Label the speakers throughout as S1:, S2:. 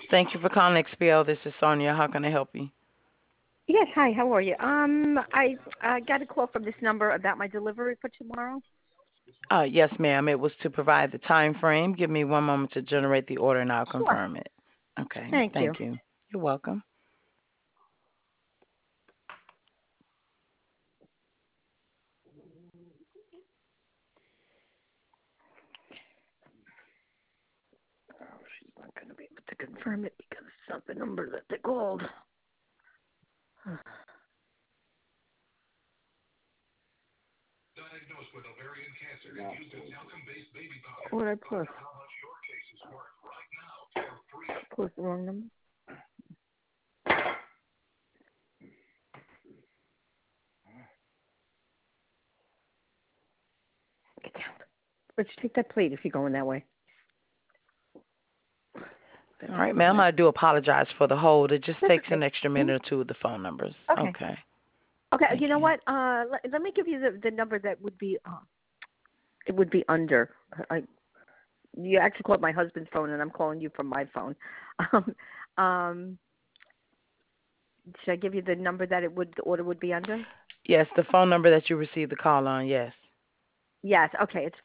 S1: Thank you for calling XPL. This is Sonia. How can I help you?
S2: Yes, hi, how are you? I got a call from this number about my delivery for tomorrow.
S1: Yes, ma'am. It was to provide the time frame. Give me one moment to generate the order, and I'll
S2: Sure.
S1: confirm it. Okay.
S2: Thank you.
S1: Thank you. You're welcome.
S2: Oh, she's not going to be able to confirm it because it's not the number that they called.
S3: Diagnosed with ovarian cancer and used a talcum-based baby powder.
S2: What did I push?
S3: How much your case is worth right now for free.
S2: Push the wrong number. Get down. Let's take that plate if you're going that way.
S1: All right, ma'am. I do apologize for the hold. It just
S2: That's
S1: takes
S2: okay.
S1: an extra minute or two with the phone numbers.
S2: Okay.
S1: Okay.
S2: Okay,
S1: Thank
S2: you know
S1: you.
S2: what? Let me give you the number that would be it would be under. You actually called my husband's phone, and I'm calling you from my phone. Um, should I give you the number that the order would be under?
S1: Yes, the phone number that you received the call on. Yes.
S2: Yes. Okay. It's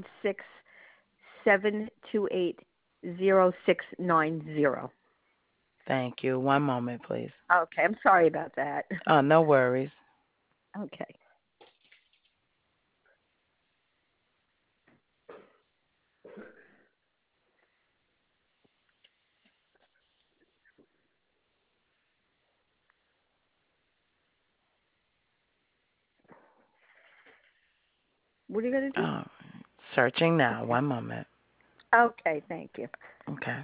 S2: 516-728-0690.
S1: Thank you. One moment, please.
S2: Okay. I'm sorry about that.
S1: No worries.
S2: Okay. What are you going to do?
S1: Oh, searching now.
S2: Okay.
S1: One moment.
S2: Okay. Thank you.
S1: Okay.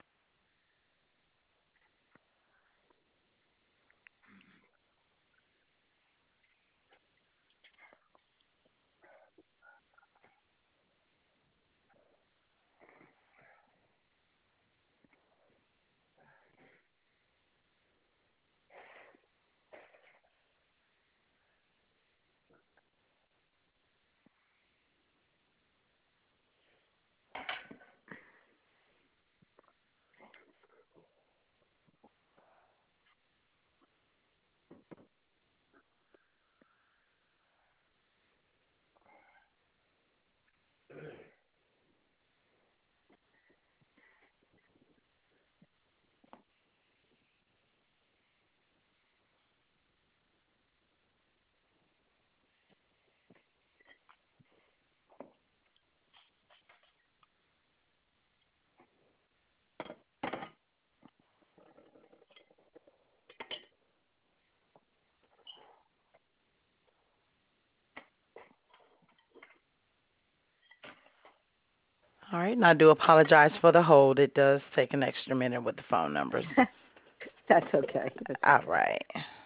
S1: All right, and I do apologize for the hold. It does take an extra minute with the phone numbers.
S2: That's okay.
S1: All right.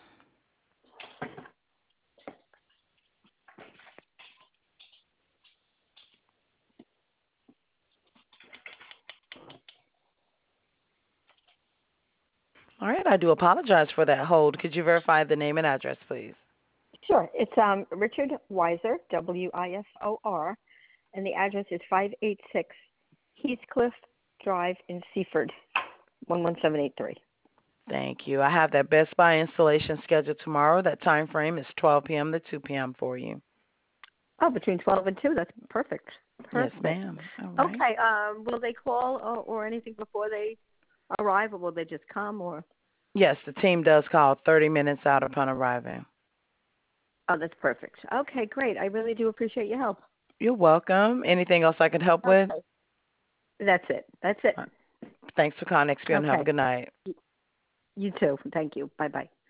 S1: All right, I do apologize for that hold. Could you verify the name and address, please?
S2: Sure. It's Richard Weiser, Wisor, and the address is 586 Heathcliff Drive in Seaford, 11783.
S1: Thank you. I have that Best Buy installation scheduled tomorrow. That time frame is 12 p.m. to 2 p.m. for you.
S2: Oh, between 12 and 2. That's perfect.
S1: Yes,
S2: Perfect.
S1: ma'am. All right.
S2: Okay. Will they call or anything before they arrive, or will they just come? Or
S1: Yes, the team does call 30 minutes out upon arriving.
S2: oh, that's perfect. Okay, great. I really do appreciate your help.
S1: You're welcome. Anything else I can help with?
S2: Okay. That's it. That's it.
S1: Thanks for calling XP and have a
S2: Okay.
S1: good night.
S2: You too. Thank you. Bye bye.